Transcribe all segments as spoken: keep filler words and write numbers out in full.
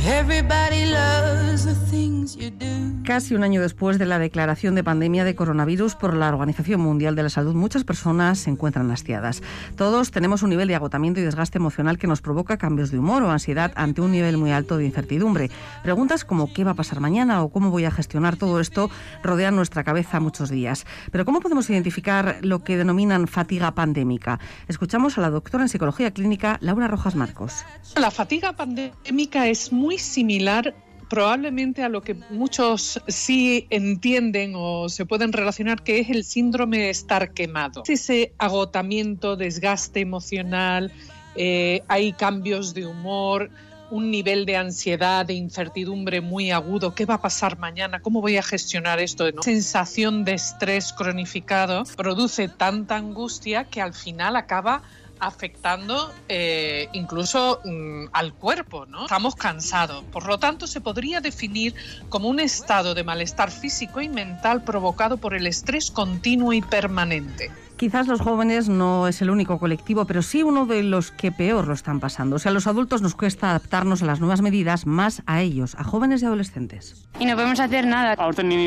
Casi un año después de la declaración de pandemia de coronavirus por la Organización Mundial de la Salud, muchas personas se encuentran hastiadas. Todos tenemos un nivel de agotamiento y desgaste emocional que nos provoca cambios de humor o ansiedad ante un nivel muy alto de incertidumbre. Preguntas como ¿qué va a pasar mañana? O ¿cómo voy a gestionar todo esto? Rodean nuestra cabeza muchos días. Pero ¿cómo podemos identificar lo que denominan fatiga pandémica? Escuchamos a la doctora en Psicología Clínica, Laura Rojas Marcos. La fatiga pandémica es muy similar probablemente a lo que muchos sí entienden o se pueden relacionar, que es el síndrome de estar quemado. Es ese agotamiento, desgaste emocional, eh, hay cambios de humor, un nivel de ansiedad, de incertidumbre muy agudo. ¿Qué va a pasar mañana? ¿Cómo voy a gestionar esto? ¿No? Sensación de estrés cronificado produce tanta angustia que al final acaba afectando eh, incluso mm, al cuerpo, ¿no? Estamos cansados. Por lo tanto, se podría definir como un estado de malestar físico y mental provocado por el estrés continuo y permanente. Quizás los jóvenes no es el único colectivo, pero sí uno de los que peor lo están pasando. O sea, a los adultos nos cuesta adaptarnos a las nuevas medidas, más a ellos, a jóvenes y adolescentes. Y no podemos hacer nada.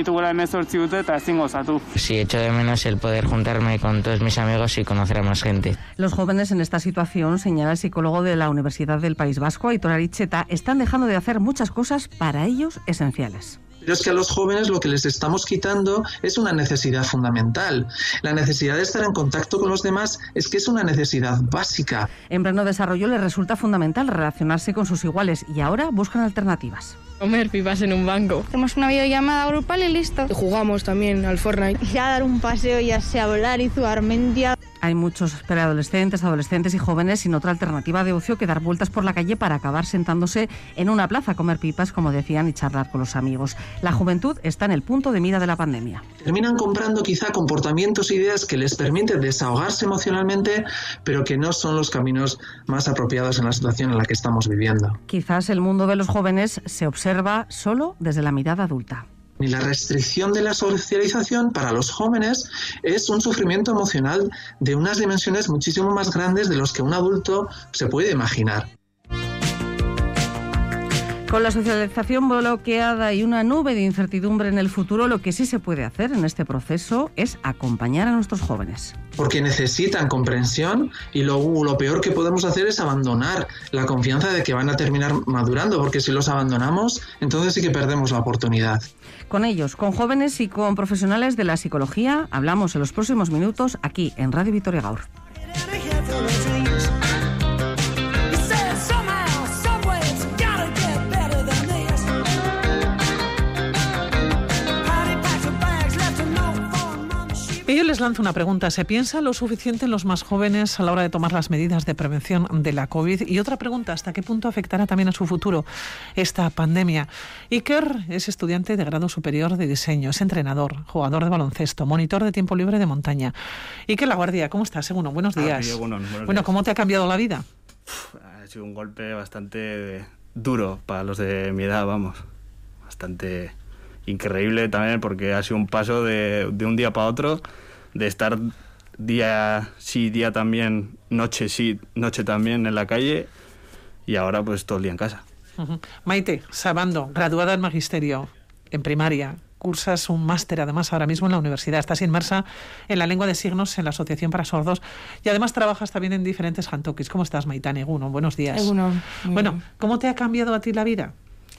Sí, echo de menos el poder juntarme con todos mis amigos y conocer a más gente. Los jóvenes en esta situación, señala el psicólogo de la Universidad del País Vasco, Aitor Aricheta, están dejando de hacer muchas cosas para ellos esenciales. Pero es que a los jóvenes lo que les estamos quitando es una necesidad fundamental. La necesidad de estar en contacto con los demás es que es una necesidad básica. En pleno desarrollo les resulta fundamental relacionarse con sus iguales y ahora buscan alternativas. Comer pipas en un banco. Hacemos una videollamada grupal y listo. Y jugamos también al Fortnite. Ya dar un paseo, ya sea volar y Armentia. Hay muchos preadolescentes, adolescentes y jóvenes sin otra alternativa de ocio que dar vueltas por la calle para acabar sentándose en una plaza a comer pipas, como decían, y charlar con los amigos. La juventud está en el punto de mira de la pandemia. Terminan comprando quizá comportamientos e ideas que les permiten desahogarse emocionalmente, pero que no son los caminos más apropiados en la situación en la que estamos viviendo. Quizás el mundo de los jóvenes se observa solo desde la mirada adulta. Y la restricción de la socialización para los jóvenes es un sufrimiento emocional de unas dimensiones muchísimo más grandes de los que un adulto se puede imaginar. Con la socialización bloqueada y una nube de incertidumbre en el futuro, lo que sí se puede hacer en este proceso es acompañar a nuestros jóvenes. Porque necesitan comprensión y lo, lo peor que podemos hacer es abandonar la confianza de que van a terminar madurando, porque si los abandonamos, entonces sí que perdemos la oportunidad. Con ellos, con jóvenes y con profesionales de la psicología, hablamos en los próximos minutos aquí en Radio Vitoria Gaur. Y yo les lanzo una pregunta. ¿Se piensa lo suficiente en los más jóvenes a la hora de tomar las medidas de prevención de la COVID? Y otra pregunta, ¿hasta qué punto afectará también a su futuro esta pandemia? Iker es estudiante de grado superior de diseño, es entrenador, jugador de baloncesto, monitor de tiempo libre de montaña. Iker Laguardia, ¿cómo estás? Segundo, buenos días. Ah, bueno, buenos bueno, días. ¿Cómo te ha cambiado la vida? Uf, ha sido un golpe bastante duro para los de mi edad, vamos. Bastante increíble también, porque ha sido un paso de, de un día para otro, de estar día sí, día también, noche sí, noche también en la calle, y ahora pues todo el día en casa. Uh-huh. Maite Sabando, graduada en Magisterio en primaria, cursas un máster además ahora mismo en la universidad, estás inmersa en la lengua de signos en la Asociación para Sordos y además trabajas también en diferentes jantokis. ¿Cómo estás, Maitane? Egunon, buenos días. Egunon. Bueno, ¿cómo te ha cambiado a ti la vida?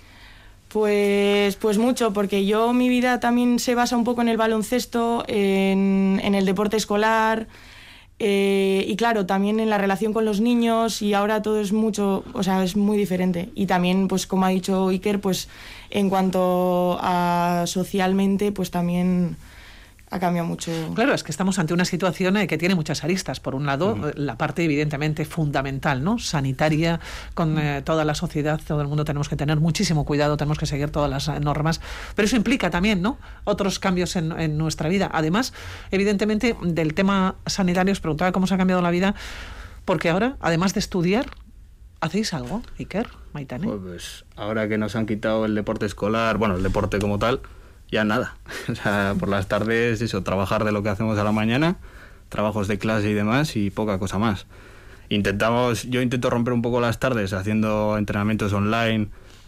Pues, pues mucho, porque yo mi vida también se basa un poco en el baloncesto, en, en el deporte escolar eh, y claro, también en la relación con los niños, y ahora todo es mucho, o sea, es muy diferente. Y también, pues como ha dicho Iker, pues en cuanto a socialmente, pues también ha cambiado mucho. Claro, es que estamos ante una situación eh, que tiene muchas aristas. Por un lado, uh-huh. la parte evidentemente fundamental, ¿no? Sanitaria, con eh, toda la sociedad, todo el mundo tenemos que tener muchísimo cuidado, tenemos que seguir todas las eh, normas, pero eso implica también, ¿no?, otros cambios en, en nuestra vida. Además, evidentemente, del tema sanitario, os preguntaba cómo se ha cambiado la vida, porque ahora, además de estudiar, ¿hacéis algo, Iker, Maitane? Pues, pues ahora que nos han quitado el deporte escolar, bueno, el deporte como tal, ya nada. O sea, por las tardes, eso, trabajar de lo que hacemos a la mañana, trabajos de clase y demás, y poca cosa más. Intentamos, yo intento romper un poco las tardes haciendo entrenamientos online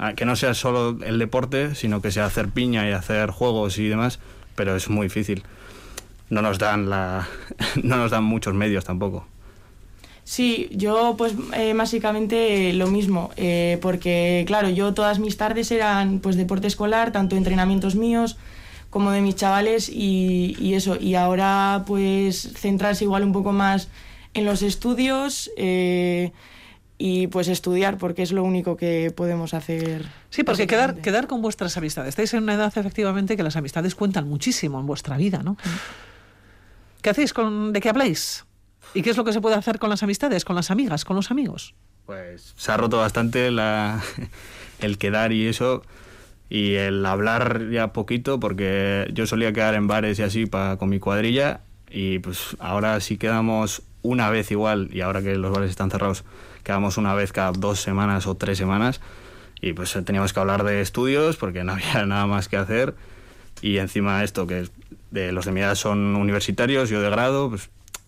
que no sea solo el deporte, sino que sea hacer piña y hacer juegos y demás, pero es muy difícil. No nos dan la no nos dan muchos medios tampoco. Sí, yo pues eh, básicamente lo mismo, eh, porque claro, yo todas mis tardes eran pues deporte escolar, tanto entrenamientos míos como de mis chavales y, y eso, y ahora pues centrarse igual un poco más en los estudios eh, y pues estudiar, porque es lo único que podemos hacer. Sí, porque quedar, quedar con vuestras amistades. Estáis en una edad efectivamente que las amistades cuentan muchísimo en vuestra vida, ¿no? ¿Qué hacéis? Con, ¿De qué habláis? ¿Y qué es lo que se puede hacer con las amistades, con las amigas, con los amigos? Pues se ha roto bastante la, el quedar y eso, y el hablar ya poquito, porque yo solía quedar en bares y así pa, con mi cuadrilla, y pues ahora sí quedamos una vez igual, y ahora que los bares están cerrados, quedamos una vez cada dos semanas o tres semanas, y pues teníamos que hablar de estudios porque no había nada más que hacer, y encima esto, que de los de mi edad son universitarios, yo de grado, pues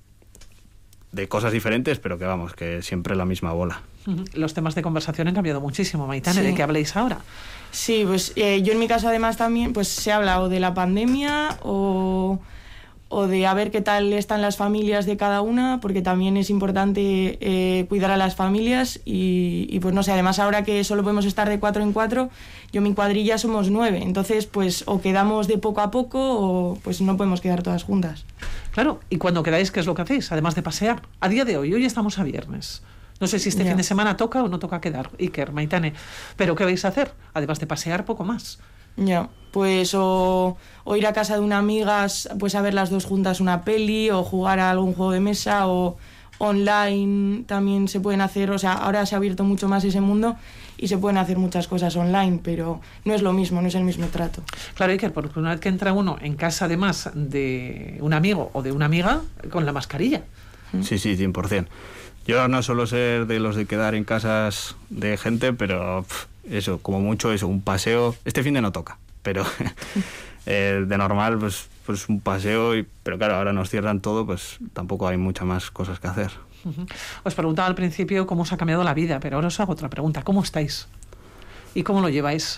de cosas diferentes, pero que vamos, que siempre la misma bola. Los temas de conversación han cambiado muchísimo, Maitane, sí. ¿De qué habléis ahora? Sí, pues eh, yo en mi caso además también pues se habla o de la pandemia o, o de a ver qué tal están las familias de cada una, porque también es importante eh, cuidar a las familias y, y pues no sé, además ahora que solo podemos estar de cuatro en cuatro, yo en mi cuadrilla somos nueve, entonces pues o quedamos de poco a poco o pues no podemos quedar todas juntas. Claro, y cuando quedáis, ¿qué es lo que hacéis? Además de pasear. A día de hoy, hoy estamos a viernes. No sé si este yeah. fin de semana toca o no toca quedar, Iker, Maitane. Pero ¿qué vais a hacer? Además de pasear, poco más. Ya, yeah. pues o, o ir a casa de una amiga, pues a ver las dos juntas una peli, o jugar a algún juego de mesa, o online también se pueden hacer. O sea, ahora se ha abierto mucho más ese mundo y se pueden hacer muchas cosas online, pero no es lo mismo, no es el mismo trato. Claro, Iker, porque una vez que entra uno en casa además de un amigo o de una amiga, con la mascarilla. Sí, sí, cien por ciento. Yo no suelo ser de los de quedar en casas de gente, pero pff, eso, como mucho eso, un paseo. Este fin de no toca, pero eh, de normal pues, pues un paseo, y, pero claro, ahora nos cierran todo, pues tampoco hay muchas más cosas que hacer. Uh-huh. Os preguntaba al principio cómo os ha cambiado la vida, pero ahora os hago otra pregunta. ¿Cómo estáis? ¿Y cómo lo lleváis?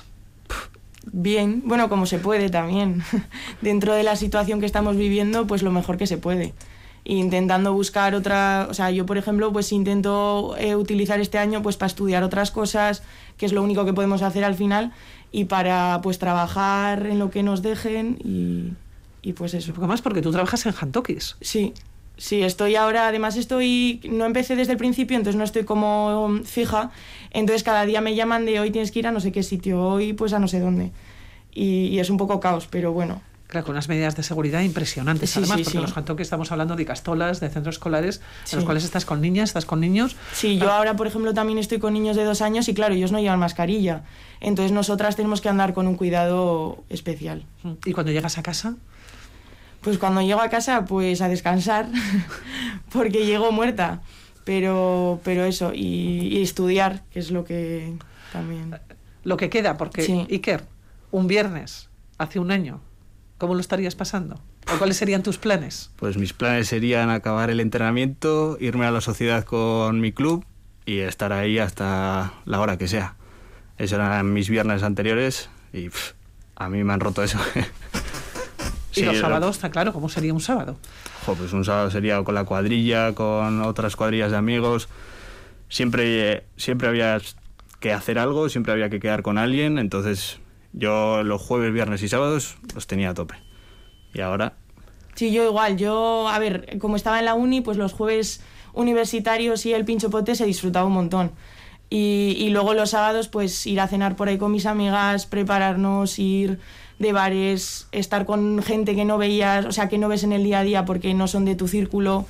Bien, bueno, como se puede también. Dentro de la situación que estamos viviendo, pues lo mejor que se puede. Intentando buscar otra... O sea, yo, por ejemplo, pues intento eh, utilizar este año pues para estudiar otras cosas, que es lo único que podemos hacer al final, y para pues trabajar en lo que nos dejen y, y pues eso. Un poco más porque tú trabajas en Jantokis. Sí. Sí, estoy ahora, además estoy, no empecé desde el principio, entonces no estoy como fija, entonces cada día me llaman de hoy tienes que ir a no sé qué sitio, hoy pues a no sé dónde, y, y es un poco caos, pero bueno. Claro, con unas medidas de seguridad impresionantes, sí, además, sí, porque sí. los Jantokis estamos hablando de Icastolas, de centros escolares, sí. en los cuales estás con niñas, estás con niños. Sí, yo ahora, por ejemplo, también estoy con niños de dos años y claro, ellos no llevan mascarilla, entonces nosotras tenemos que andar con un cuidado especial. ¿Y cuando llegas a casa? Pues cuando llego a casa, pues a descansar, porque llego muerta, pero, pero eso, y, y estudiar, que es lo que también... Lo que queda, porque, sí. Iker, un viernes, hace un año, ¿cómo lo estarías pasando? ¿O cuáles serían tus planes? Pues mis planes serían acabar el entrenamiento, irme a la sociedad con mi club y estar ahí hasta la hora que sea. Esos eran mis viernes anteriores y pff, a mí me han roto eso. ¿Y sí, los sábados, está claro, cómo sería un sábado? Jo, pues un sábado sería con la cuadrilla, con otras cuadrillas de amigos. Siempre, siempre había que hacer algo, siempre había que quedar con alguien. Entonces yo los jueves, viernes y sábados los tenía a tope. Y ahora... Sí, yo igual. Yo, a ver, como estaba en la uni, pues los jueves universitarios y el pincho pote se disfrutaba un montón. Y, y luego los sábados, pues ir a cenar por ahí con mis amigas, prepararnos, ir... de bares, estar con gente que no veías, o sea, que no ves en el día a día porque no son de tu círculo,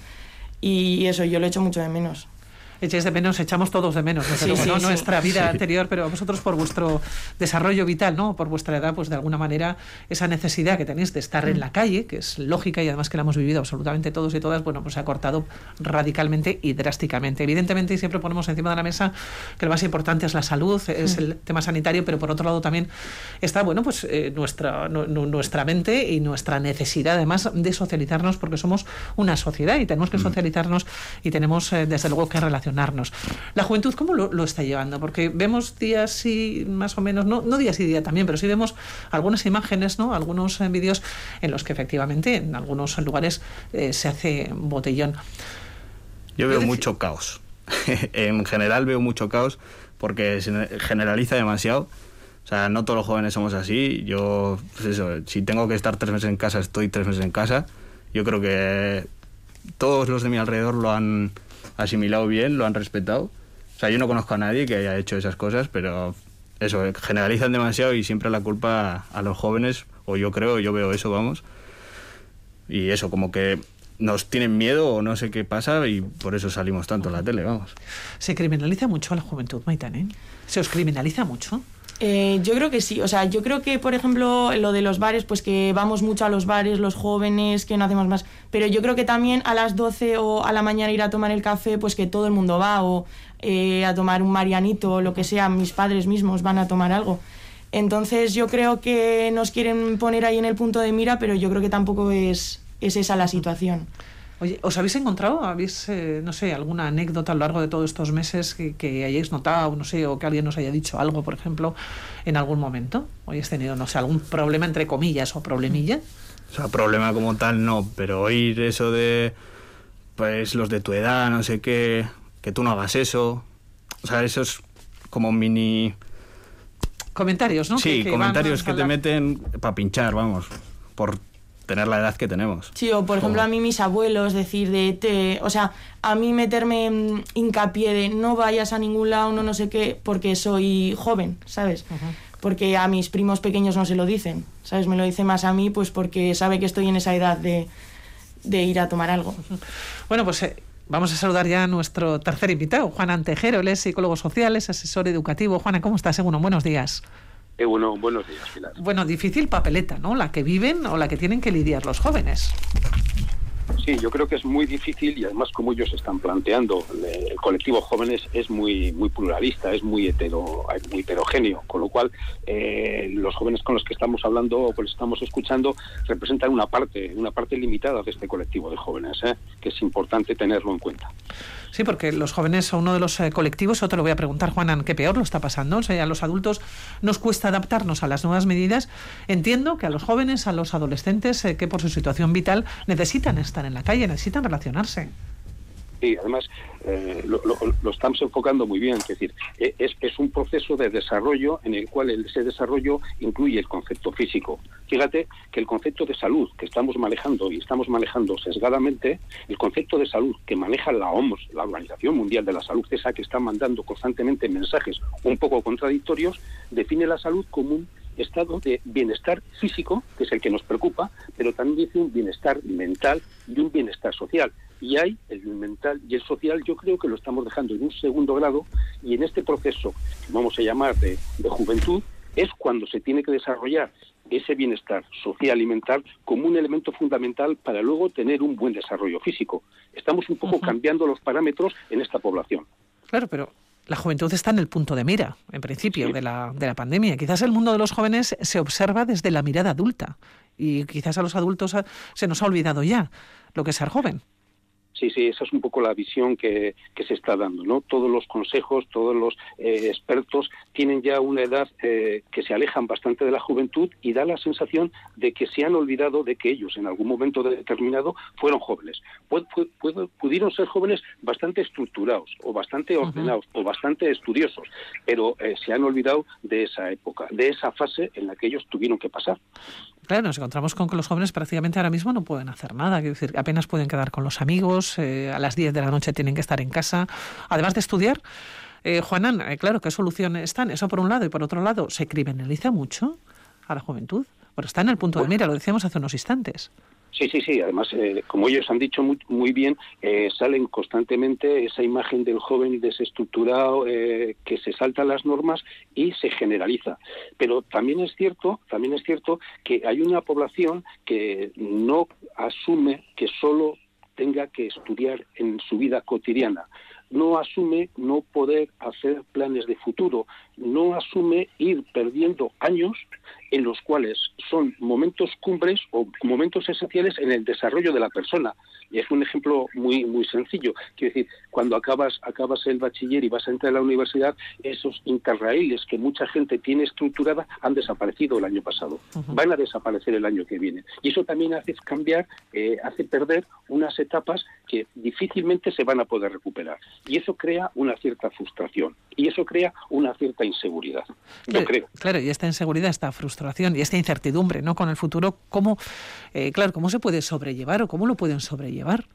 y eso yo lo echo mucho de menos. Echéis de menos, echamos todos de menos, desde sí, luego, sí, ¿no? Sí. Nuestra vida anterior, pero vosotros por vuestro desarrollo vital, ¿no? Por vuestra edad, pues de alguna manera esa necesidad que tenéis de estar en la calle, que es lógica y además que la hemos vivido absolutamente todos y todas, bueno, pues se ha cortado radicalmente y drásticamente. Evidentemente, y siempre ponemos encima de la mesa que lo más importante es la salud, es el tema sanitario, pero por otro lado también está, bueno, pues eh, nuestra, no, no, nuestra mente y nuestra necesidad además de socializarnos, porque somos una sociedad y tenemos que socializarnos y tenemos eh, desde luego que relacionarnos relacionarnos. La juventud, ¿cómo lo, lo está llevando? Porque vemos días sí, más o menos, no, no días y día también, pero sí vemos algunas imágenes, ¿no? Algunos eh, vídeos en los que efectivamente en algunos lugares eh, se hace botellón. Yo veo mucho caos. En general veo mucho caos porque se generaliza demasiado. O sea, no todos los jóvenes somos así. Yo, pues eso, si tengo que estar tres meses en casa, estoy tres meses en casa. Yo creo que todos los de mi alrededor lo han asimilado bien, lo han respetado. O sea, yo no conozco a nadie que haya hecho esas cosas, pero eso, generalizan demasiado y siempre la culpa a los jóvenes, o yo creo, yo veo eso, vamos. Y eso, como que nos tienen miedo o no sé qué pasa y por eso salimos tanto en la tele, vamos. ¿Se criminaliza mucho a la juventud, Maitane? ¿Se os criminaliza mucho? Eh, yo creo que sí, o sea, yo creo que, por ejemplo, lo de los bares, pues que vamos mucho a los bares, los jóvenes, que no hacemos más, pero yo creo que también a las doce o a la mañana ir a tomar el café, pues que todo el mundo va, o eh, a tomar un marianito o lo que sea, mis padres mismos van a tomar algo. Entonces yo creo que nos quieren poner ahí en el punto de mira, pero yo creo que tampoco es, es esa la situación. Oye, ¿os habéis encontrado, habéis, eh, no sé, alguna anécdota a lo largo de todos estos meses que, que hayáis notado, no sé, o que alguien os haya dicho algo, por ejemplo, en algún momento? ¿O hayáis tenido, no sé, algún problema entre comillas o problemilla? O sea, problema como tal no, pero oír eso de, pues, los de tu edad, no sé qué, que tú no hagas eso, o sea, eso es como mini... Comentarios, ¿no? Sí, que, que comentarios que te meten para pinchar, vamos, por tener la edad que tenemos. Sí, o por ejemplo a mí mis abuelos decir de, te, o sea, a mí meterme mm, hincapié de no vayas a ningún lado, no no sé qué, porque soy joven, ¿sabes? Uh-huh. Porque a mis primos pequeños no se lo dicen, ¿sabes? Me lo dice más a mí, pues porque sabe que estoy en esa edad de, de ir a tomar algo. Uh-huh. Bueno, pues eh, vamos a saludar ya a nuestro tercer invitado, Juanan Tejero, él es psicólogo social, es asesor educativo. Juanan, ¿cómo estás? Bueno, buenos días. Eh, bueno, buenos días, Pilar. Bueno, difícil papeleta, ¿no? La que viven o la que tienen que lidiar los jóvenes. Sí, yo creo que es muy difícil y además como ellos están planteando, el colectivo jóvenes es muy muy pluralista, es muy hetero, muy heterogéneo, con lo cual eh, los jóvenes con los que estamos hablando o que los estamos escuchando representan una parte, una parte limitada de este colectivo de jóvenes, ¿eh? Que es importante tenerlo en cuenta. Sí, porque los jóvenes son uno de los eh, colectivos, o te lo voy a preguntar, Juanan, ¿qué peor lo está pasando? O sea, a los adultos nos cuesta adaptarnos a las nuevas medidas. Entiendo que a los jóvenes, a los adolescentes, eh, que por su situación vital necesitan estar en la calle, necesitan relacionarse. Sí, además eh, lo, lo, lo estamos enfocando muy bien, es decir, es, es un proceso de desarrollo en el cual ese desarrollo incluye el concepto físico. Fíjate que el concepto de salud que estamos manejando y estamos manejando sesgadamente, el concepto de salud que maneja la O M S, la Organización Mundial de la Salud, esa que está mandando constantemente mensajes un poco contradictorios, define la salud como un estado de bienestar físico, que es el que nos preocupa, pero también dice un bienestar mental y un bienestar social. Y hay el mental y el social, yo creo que lo estamos dejando en un segundo grado, y en este proceso que vamos a llamar de, de juventud es cuando se tiene que desarrollar ese bienestar social y mental como un elemento fundamental para luego tener un buen desarrollo físico. Estamos un poco uh-huh. cambiando los parámetros en esta población. Claro, pero la juventud está en el punto de mira, en principio, sí. de la, de la pandemia. Quizás el mundo de los jóvenes se observa desde la mirada adulta y quizás a los adultos se nos ha olvidado ya lo que es ser joven. Sí, sí, esa es un poco la visión que, que se está dando, ¿no? Todos los consejos, todos los eh, expertos tienen ya una edad eh, que se alejan bastante de la juventud y da la sensación de que se han olvidado de que ellos en algún momento determinado fueron jóvenes. Pu- pu- pu- pudieron ser jóvenes bastante estructurados o bastante ordenados uh-huh. o bastante estudiosos, pero eh, se han olvidado de esa época, de esa fase en la que ellos tuvieron que pasar. Claro, nos encontramos con que los jóvenes prácticamente ahora mismo no pueden hacer nada, quiero decir, apenas pueden quedar con los amigos, eh, a las diez de la noche tienen que estar en casa, además de estudiar. Eh, Juanan, eh, claro, ¿qué solución están? Eso por un lado, y por otro lado, ¿se criminaliza mucho a la juventud? Bueno, está en el punto de mira, lo decíamos hace unos instantes. Sí, sí, sí. Además, eh, como ellos han dicho muy, muy bien, eh, salen constantemente esa imagen del joven desestructurado eh, que se salta las normas y se generaliza. Pero también es cierto, también es cierto que hay una población que no asume que solo tenga que estudiar en su vida cotidiana. No asume no poder hacer planes de futuro, no asume ir perdiendo años en los cuales son momentos cumbres o momentos esenciales en el desarrollo de la persona. Y es un ejemplo muy muy sencillo. Quiero decir, cuando acabas acabas el bachiller y vas a entrar a la universidad, esos interraíles que mucha gente tiene estructurada han desaparecido el año pasado. Uh-huh. Van a desaparecer el año que viene. Y eso también hace cambiar, eh, hace perder unas etapas que difícilmente se van a poder recuperar. Y eso crea una cierta frustración. Y eso crea una cierta inseguridad. Yo claro, creo. Claro, y esta inseguridad, esta frustración y esta incertidumbre, ¿no?, con el futuro, ¿cómo, eh, claro, cómo se puede sobrellevar o cómo lo pueden sobrellevar?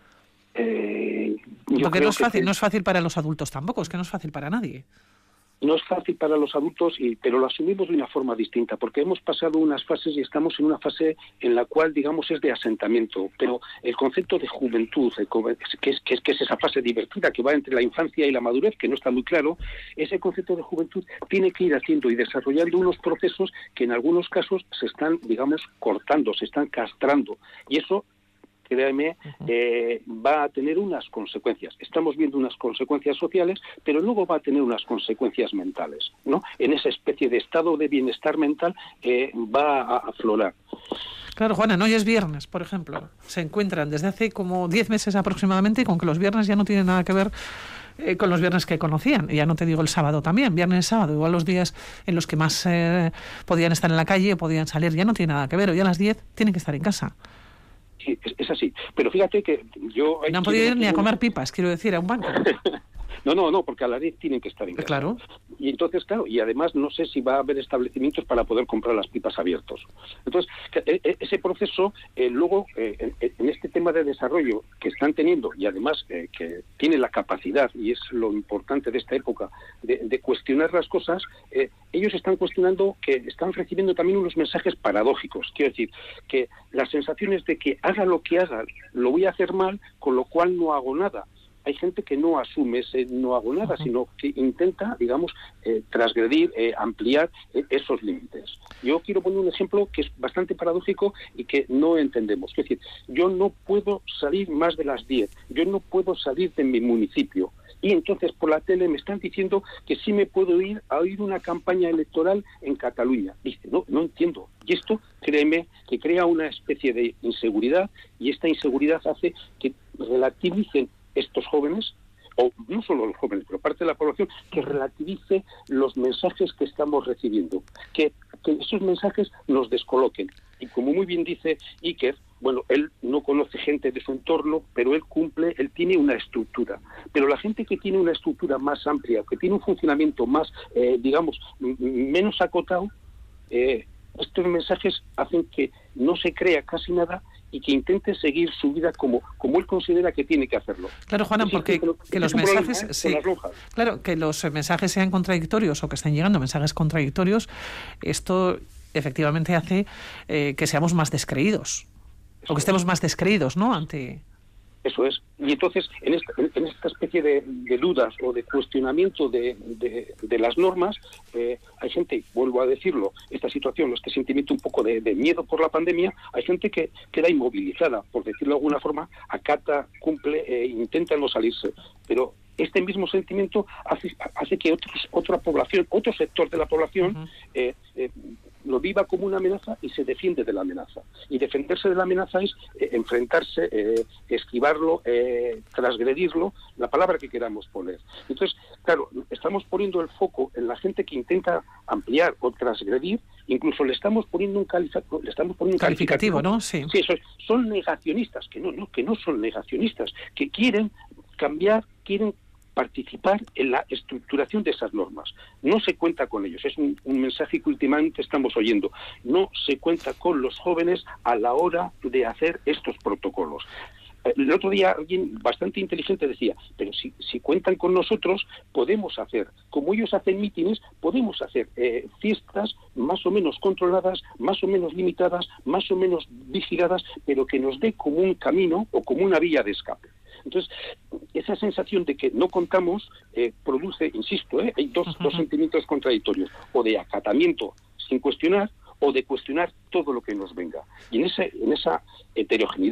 Eh, Porque no es fácil, que... no es fácil para los adultos tampoco, es que no es fácil para nadie. No es fácil para los adultos, y, pero lo asumimos de una forma distinta, porque hemos pasado unas fases y estamos en una fase en la cual, digamos, es de asentamiento. Pero el concepto de juventud, el, que, es, que, es, que es esa fase divertida que va entre la infancia y la madurez, que no está muy claro, ese concepto de juventud tiene que ir haciendo y desarrollando unos procesos que en algunos casos se están, digamos, cortando, se están castrando. Y eso, créeme, eh, va a tener unas consecuencias. Estamos viendo unas consecuencias sociales, pero luego va a tener unas consecuencias mentales, ¿no? En esa especie de estado de bienestar mental eh, va a aflorar. Claro, Juana, no, hoy es viernes, por ejemplo. Se encuentran desde hace como diez meses aproximadamente con que los viernes ya no tienen nada que ver eh, con los viernes que conocían. Y ya no te digo el sábado también, viernes y sábado. Igual los días en los que más eh, podían estar en la calle, podían salir, ya no tiene nada que ver. Hoy a las diez tienen que estar en casa. Sí, es, es así. Pero fíjate que yo... No han podido ir ni a comer pipas, quiero decir, a un banco. No, no, no, porque a las diez tienen que estar en casa. Claro. Y entonces, claro, y además no sé si va a haber establecimientos para poder comprar las pipas abiertos. Entonces, ese proceso, eh, luego, eh, en este tema de desarrollo que están teniendo, y además eh, que tiene la capacidad, y es lo importante de esta época, de, de cuestionar las cosas, eh, ellos están cuestionando que están recibiendo también unos mensajes paradójicos. Quiero decir, que las sensaciones de que haga lo que haga, lo voy a hacer mal, con lo cual no hago nada. Hay gente que no asume ese no hago nada, uh-huh. sino que intenta, digamos, eh, transgredir, eh, ampliar eh, esos límites. Yo quiero poner un ejemplo que es bastante paradójico y que no entendemos. Es decir, yo no puedo salir más de las diez, yo no puedo salir de mi municipio. Y entonces por la tele me están diciendo que sí me puedo ir a oír una campaña electoral en Cataluña. Dice, no, no entiendo. Y esto, créeme, que crea una especie de inseguridad, y esta inseguridad hace que relativicen estos jóvenes, o no solo los jóvenes, pero parte de la población, que relativice los mensajes que estamos recibiendo, que, que esos mensajes nos descoloquen. Y como muy bien dice Iker, bueno, él no conoce gente de su entorno, pero él cumple, él tiene una estructura. Pero la gente que tiene una estructura más amplia, que tiene un funcionamiento más, eh, digamos, m- menos acotado, eh, estos mensajes hacen que no se crea casi nada y que intente seguir su vida como, como él considera que tiene que hacerlo. Claro, Juana, porque que, que los mensajes, problema, ¿eh? sí, claro, que los mensajes sean contradictorios o que estén llegando mensajes contradictorios, esto efectivamente hace eh, que seamos más descreídos, Eso o que estemos es. más descreídos, ¿no?, ante... Eso es. Y entonces, en esta, en esta especie de, de dudas o de cuestionamiento de, de, de las normas, eh, hay gente, vuelvo a decirlo, esta situación, este sentimiento un poco de, de miedo por la pandemia, hay gente que queda inmovilizada, por decirlo de alguna forma, acata, cumple e intenta no salirse. Pero este mismo sentimiento hace, hace que otros, otra población, otro sector de la población, uh-huh. eh, eh, lo viva como una amenaza y se defiende de la amenaza. Y defenderse de la amenaza es eh, enfrentarse, eh, esquivarlo, eh, transgredirlo, la palabra que queramos poner. Entonces, claro, estamos poniendo el foco en la gente que intenta ampliar o transgredir, incluso le estamos poniendo un, califa- le estamos poniendo un calificativo, calificativo, ¿no? Sí. Sí, eso es. Son negacionistas, que no, no, que no son negacionistas, que quieren cambiar, quieren participar en la estructuración de esas normas. No se cuenta con ellos. Es un, un mensaje que últimamente estamos oyendo. No se cuenta con los jóvenes a la hora de hacer estos protocolos. El otro día alguien bastante inteligente decía, pero si, si cuentan con nosotros, podemos hacer, como ellos hacen mítines, podemos hacer eh, fiestas más o menos controladas, más o menos limitadas, más o menos vigiladas, pero que nos dé como un camino o como una vía de escape. Entonces, esa sensación de que no contamos eh, produce, insisto, ¿eh? hay dos, dos sentimientos contradictorios, o de acatamiento sin cuestionar, o de cuestionar todo lo que nos venga. Y en, ese, en esa heterogeneidad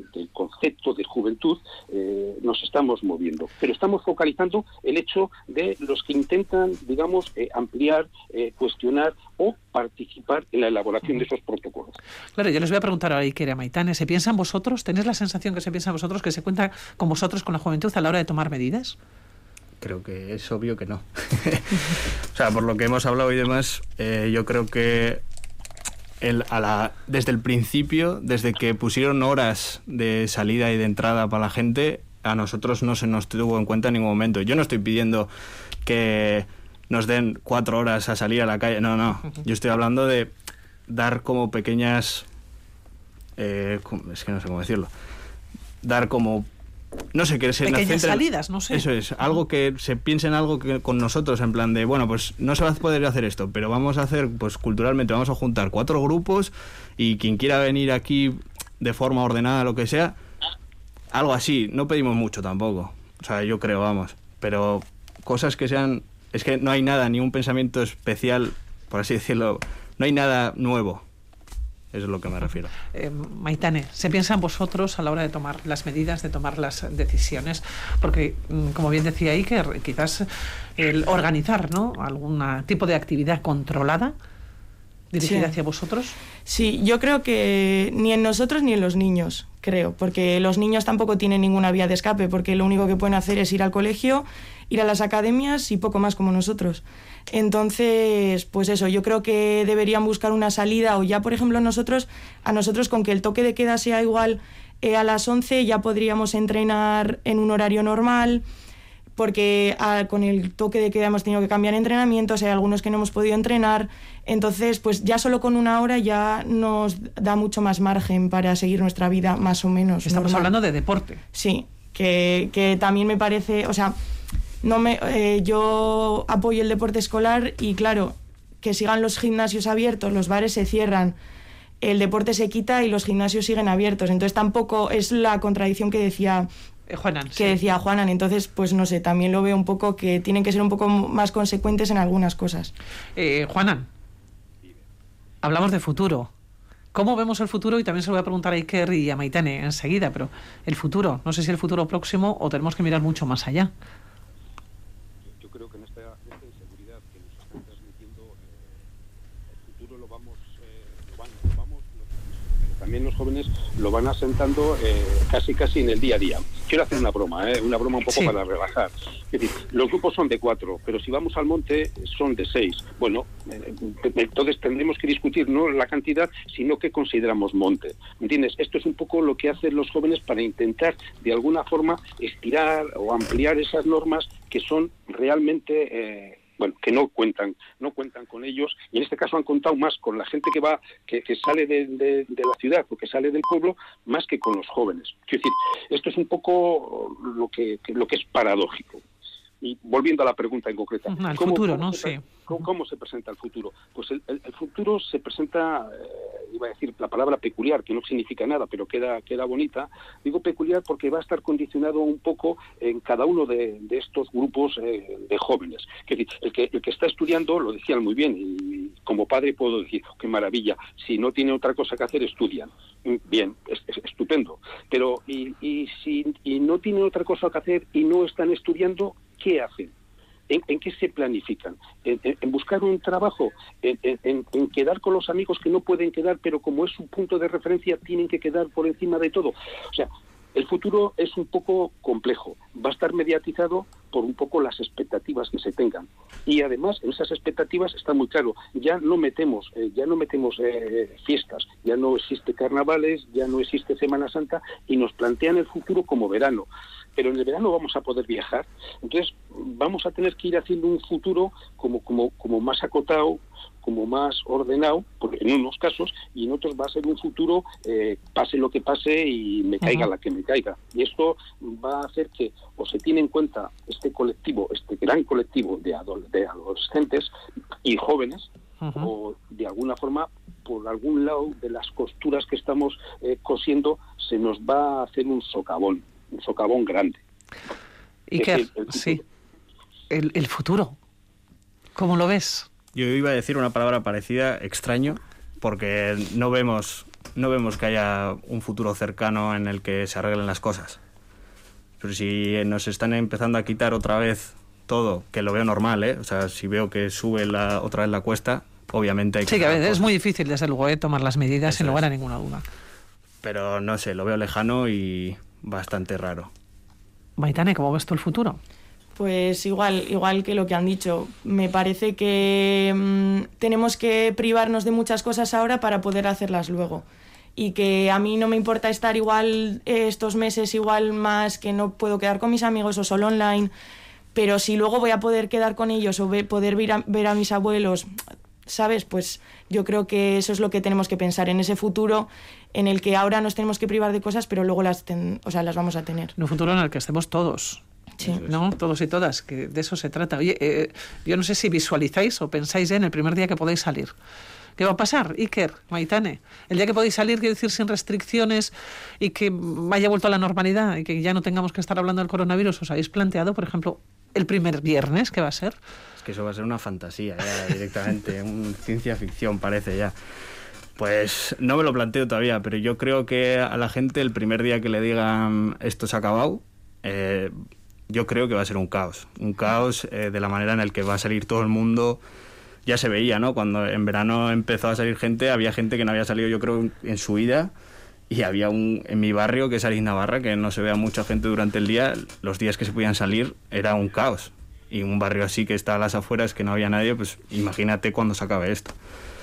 del concepto de juventud eh, nos estamos moviendo. Pero estamos focalizando el hecho de los que intentan, digamos, eh, ampliar, eh, cuestionar o participar en la elaboración de esos protocolos. Claro, yo les voy a preguntar ahora a Iker y a Maitane, ¿se piensan vosotros, tenéis la sensación que se piensan vosotros, que se cuenta con vosotros, con la juventud, a la hora de tomar medidas? Creo que es obvio que no. O sea, por lo que hemos hablado y demás, eh, yo creo que el, a la, desde el principio, desde que pusieron horas de salida y de entrada para la gente, a nosotros no se nos tuvo en cuenta en ningún momento. Yo no estoy pidiendo que nos den cuatro horas a salir a la calle, no, no. Yo estoy hablando de dar como pequeñas... Eh, es que no sé cómo decirlo. Dar como... No sé, que se pequeñas centren, salidas, no sé. Eso es, algo que se piense en algo que con nosotros, en plan de, bueno, pues no se va a poder hacer esto, pero vamos a hacer, pues culturalmente, vamos a juntar cuatro grupos y quien quiera venir aquí de forma ordenada, lo que sea, algo así. No pedimos mucho tampoco, o sea, yo creo, vamos, pero cosas que sean... Es que no hay nada, ni un pensamiento especial, por así decirlo, no hay nada nuevo. Eso es lo que me refiero. Eh, Maitane, ¿se piensa en vosotros a la hora de tomar las medidas, de tomar las decisiones? Porque, como bien decía Iker, quizás el organizar, ¿no?, algún tipo de actividad controlada dirigida sí. hacia vosotros. Sí, yo creo que ni en nosotros ni en los niños, creo, porque los niños tampoco tienen ninguna vía de escape, porque lo único que pueden hacer es ir al colegio, ir a las academias y poco más como nosotros. Entonces, pues eso, yo creo que deberían buscar una salida, o ya, por ejemplo, nosotros, a nosotros con que el toque de queda sea igual eh, a las once, ya podríamos entrenar en un horario normal, porque a, con el toque de queda hemos tenido que cambiar entrenamientos, hay algunos que no hemos podido entrenar, entonces pues ya solo con una hora ya nos da mucho más margen para seguir nuestra vida más o menos Estamos normal. Hablando de deporte. Sí, que, que también me parece, o sea, no me, eh, yo apoyo el deporte escolar y claro, que sigan los gimnasios abiertos, los bares se cierran, el deporte se quita y los gimnasios siguen abiertos, entonces tampoco es la contradicción que decía... Juanan, que sí. decía Juanan, entonces pues no sé, también lo veo un poco que tienen que ser un poco más consecuentes en algunas cosas. Eh, Juanan, hablamos de futuro. ¿Cómo vemos el futuro? Y también se lo voy a preguntar a Iker y a Maitane enseguida, pero el futuro, no sé si el futuro próximo o tenemos que mirar mucho más allá. Yo creo que en esta, en esta inseguridad que nos están transmitiendo, eh, el futuro lo vamos, eh, lo van, lo vamos los, también los jóvenes lo van asentando eh, casi casi en el día a día. Quiero hacer una broma, ¿eh? una broma un poco sí. para relajar. Es decir, los grupos son de cuatro, pero si vamos al monte son de seis. Bueno, eh, entonces tendremos que discutir no la cantidad, sino qué consideramos monte. ¿Entiendes? Esto es un poco lo que hacen los jóvenes para intentar, de alguna forma, estirar o ampliar esas normas que son realmente... Eh, bueno, que no cuentan, no cuentan con ellos, y en este caso han contado más con la gente que va, que, que sale de, de, de la ciudad o que sale del pueblo, más que con los jóvenes. Quiero decir, esto es un poco lo que, que lo que es paradójico. Y volviendo a la pregunta en concreto, uh-huh, el futuro, ¿no? Se, sí. ¿cómo, ¿Cómo se presenta el futuro? Pues el, el, el futuro se presenta, eh, iba a decir la palabra peculiar, que no significa nada, pero queda queda bonita. Digo peculiar porque va a estar condicionado un poco en cada uno de, de estos grupos eh, de jóvenes. Es decir, el que, el que está estudiando, lo decían muy bien, y como padre puedo decir, oh, qué maravilla, si no tiene otra cosa que hacer, estudian. Bien, es, es estupendo. Pero, y, y si y no tienen otra cosa que hacer y no están estudiando, ¿qué hacen? ¿En, en qué se planifican? ¿En, en, en buscar un trabajo? ¿En, en, ¿En quedar con los amigos que no pueden quedar, pero como es su punto de referencia, tienen que quedar por encima de todo? O sea, el futuro es un poco complejo. Va a estar mediatizado por un poco las expectativas que se tengan. Y además, en esas expectativas está muy claro, ya no metemos, eh, ya no metemos eh, fiestas, ya no existe carnavales, ya no existe Semana Santa, y nos plantean el futuro como verano. Pero en el verano vamos a poder viajar, entonces vamos a tener que ir haciendo un futuro como como como más acotado, como más ordenado, porque en unos casos, y en otros va a ser un futuro eh, pase lo que pase y me caiga uh-huh. la que me caiga. Y esto va a hacer que o se tiene en cuenta este colectivo, este gran colectivo de, adol- de adolescentes y jóvenes, uh-huh. o de alguna forma, por algún lado de las costuras que estamos eh, cosiendo, se nos va a hacer un socavón. un socavón grande. Iker, el, el sí, el, el futuro, ¿cómo lo ves? Yo iba a decir una palabra parecida, extraño, porque no vemos no vemos que haya un futuro cercano en el que se arreglen las cosas. Pero si nos están empezando a quitar otra vez todo, que lo veo normal, ¿eh? O sea, si veo que sube la, otra vez la cuesta, obviamente hay que... Sí, que a veces es muy difícil, desde luego, ¿eh? tomar las medidas sin lugar a ninguna duda. Pero no sé, lo veo lejano y bastante raro. Maitane, ¿cómo ves tú el futuro? Pues igual, igual que lo que han dicho. Me parece que mmm, tenemos que privarnos de muchas cosas ahora para poder hacerlas luego. Y que a mí no me importa estar igual eh, estos meses, igual más, que no puedo quedar con mis amigos o solo online, pero si luego voy a poder quedar con ellos o ve, poder ver a, ver a mis abuelos, ¿sabes? Pues yo creo que eso es lo que tenemos que pensar, en ese futuro en el que ahora nos tenemos que privar de cosas, pero luego las, ten, o sea, las vamos a tener. En un futuro en el que estemos todos. Sí. ¿No? Todos y todas, que de eso se trata. Oye, eh, yo no sé si visualizáis o pensáis ya en el primer día que podéis salir. ¿Qué va a pasar, Iker, Maitane? El día que podéis salir, quiero decir, sin restricciones y que haya vuelto a la normalidad y que ya no tengamos que estar hablando del coronavirus, ¿os habéis planteado, por ejemplo, el primer viernes qué va a ser? Es que eso va a ser una fantasía ya directamente, un ciencia ficción parece ya. Pues no me lo planteo todavía, pero yo creo que a la gente el primer día que le digan esto se ha acabado, eh, yo creo que va a ser un caos. Un caos eh, de la manera en la que va a salir todo el mundo. Ya se veía, ¿no? Cuando en verano empezó a salir gente, había gente que no había salido, yo creo, en su vida. Y había un en mi barrio, que es Ariz Navarra, que no se vea mucha gente durante el día. Los días que se podían salir era un caos. Y un barrio así que está a las afueras, que no había nadie, pues imagínate cuando se acabe esto.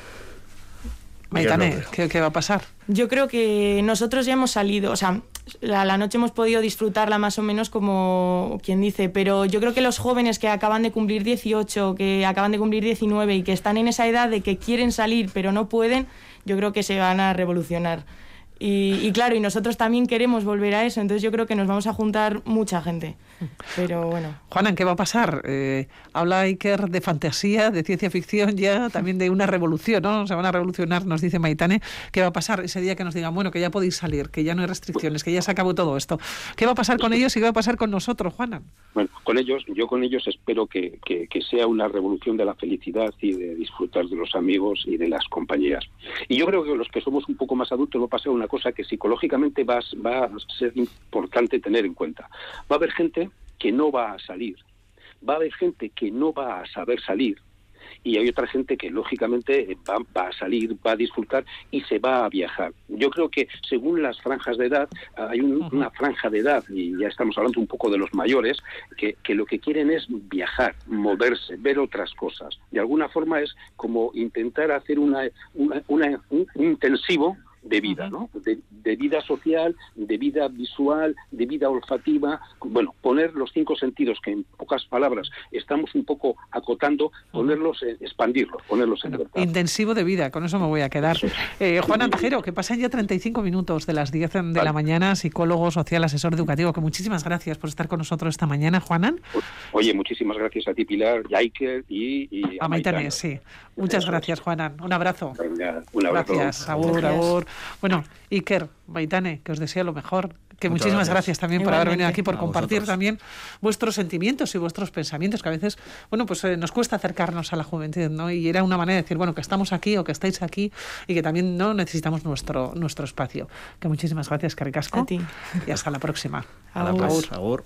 Maitane, ¿qué, ¿qué va a pasar? Yo creo que nosotros ya hemos salido, o sea, la, la noche hemos podido disfrutarla más o menos como quien dice, pero yo creo que los jóvenes que acaban de cumplir dieciocho, que acaban de cumplir diecinueve y que están en esa edad de que quieren salir pero no pueden, yo creo que se van a revolucionar. Y, y claro, y nosotros también queremos volver a eso, entonces yo creo que nos vamos a juntar mucha gente. Pero bueno. Juana, ¿qué va a pasar? Eh, habla Iker de fantasía, de ciencia ficción ya, también de una revolución, ¿no? Se van a revolucionar, nos dice Maitane. ¿Qué va a pasar ese día que nos digan, bueno, que ya podéis salir, que ya no hay restricciones, que ya se acabó todo esto? ¿Qué va a pasar con ellos y qué va a pasar con nosotros, Juana? Bueno, con ellos, yo con ellos espero que, que, que sea una revolución de la felicidad y de disfrutar de los amigos y de las compañías. Y yo creo que los que somos un poco más adultos va a pasar una cosa que psicológicamente va, va a ser importante tener en cuenta. Va a haber gente que no va a salir, va a haber gente que no va a saber salir y hay otra gente que lógicamente va, va a salir, va a disfrutar y se va a viajar. Yo creo que según las franjas de edad, hay un, una franja de edad, y ya estamos hablando un poco de los mayores, que, que lo que quieren es viajar, moverse, ver otras cosas. De alguna forma es como intentar hacer una, una, una un, un intensivo de vida, ¿no? De, de vida social, de vida visual, de vida olfativa, bueno, poner los cinco sentidos que en pocas palabras estamos un poco acotando, ponerlos, en, expandirlos, ponerlos en libertad. Intensivo de vida, con eso me voy a quedar. Eh, Juan Antajero, que pasan ya treinta y cinco minutos de las diez de vale. la mañana, psicólogo social, asesor educativo, que muchísimas gracias por estar con nosotros esta mañana, Juanan. Oye, muchísimas gracias a ti, Pilar, y a Iker y, y a, a Maitane, sí. Muchas eso gracias, Juanan. Un abrazo. Venga, un abrazo. Gracias, agur, agur. Bueno, Iker, Maitane, que os deseo lo mejor. Que Muchas muchísimas gracias, gracias también Igualmente. por haber venido aquí, por a compartir vosotros. también vuestros sentimientos y vuestros pensamientos, que a veces, bueno, pues eh, nos cuesta acercarnos a la juventud, ¿no? Y era una manera de decir, bueno, que estamos aquí o que estáis aquí y que también no necesitamos nuestro nuestro espacio. Que muchísimas gracias, Caricasco. A ti. Y hasta la próxima. A la próxima.